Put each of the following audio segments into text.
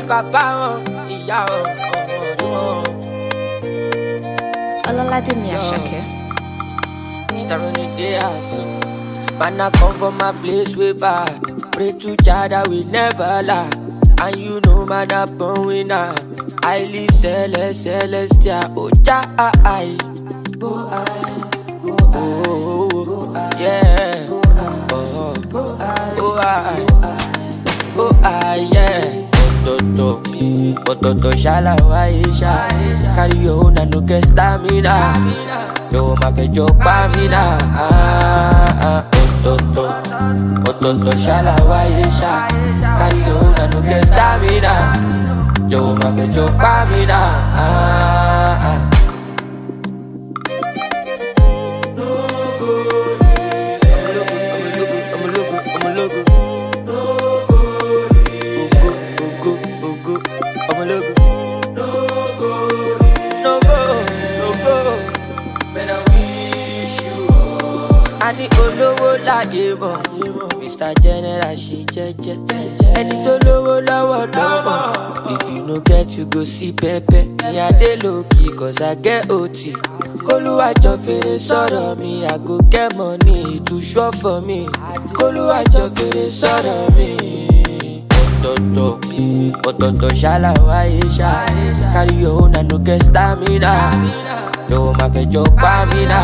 bàbá wọn, ìyá wọn. Ọlọ́ládèmí Àṣàkẹ́. Star on the day also. Man, I come from my place way back. Pray to Jah that we never lie. And you know, man, I born winner. Highly celestial. Oh, Jah, go I, oh, yeah. Oh, yeah. Ototo shala waisha. Carry your own and no get stamina. Yo ma fe jo pa mi na. Ototo shala waisha. Carry your own and no get stamina. Yo ma fe jo pa mi na. Ani olówó láyé mọ̀, Mr. General ṣe jẹ́jẹ́. Ẹni tó lówó lọ́wọ́ lọ́mọ. If you no get you go see pẹ́pẹ́. Ní adé lókì cause I get OT. Kólúwàjọ fèrè sọ̀rọ̀ mi, I go get money to show for me. Kólúwàjọ fèrè sọ̀rọ̀ mi. Ototo shala waisha. Carry your own and no get stamina. Yo ma fe jo pa mi na.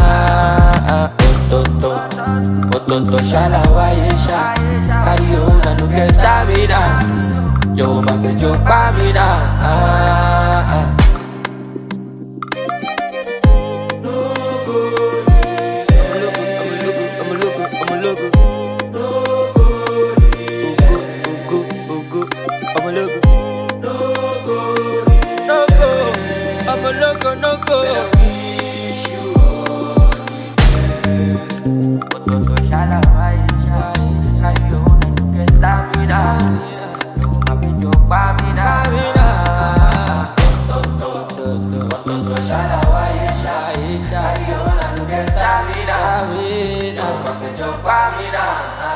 Ototo shala waisha. Carry your own and no get stamina. Yo ma fe jo pa mi na. No go. Ototo shala waisha. Carry your own and no get stamina. Yo ma fe jo pa mi na. Ototo shala waisha. Carry your own and no get stamina. Yo ma fe jo pa mi na.